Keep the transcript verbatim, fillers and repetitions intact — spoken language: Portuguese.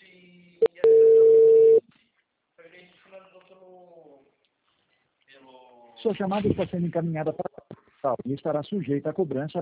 Sua chamada está sendo encaminhada para a e estará sujeita a cobrança